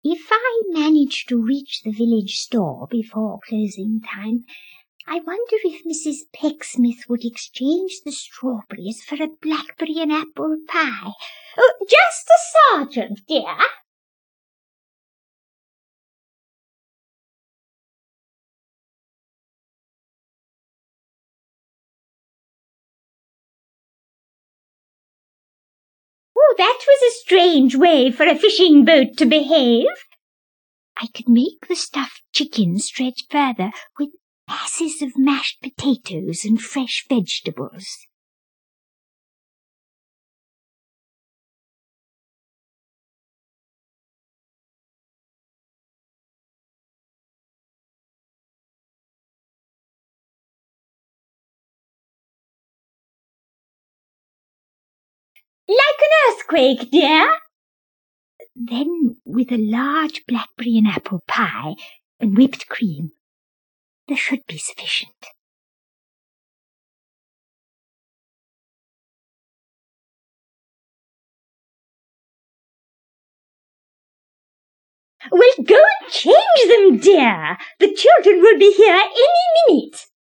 If I manage to reach the village store before closing time, I wonder if Mrs. Pecksmith would exchange the strawberries for a blackberry and apple pie. Oh, just a sergeant, dear. Oh, that was a strange way for a fishing boat to behave. I could make the stuffed chicken stretch further with masses of mashed potatoes and fresh vegetables. Like an earthquake, dear. Then, with a large blackberry and apple pie and whipped cream, there should be sufficient. Well, go and change them, dear. The children will be here any minute.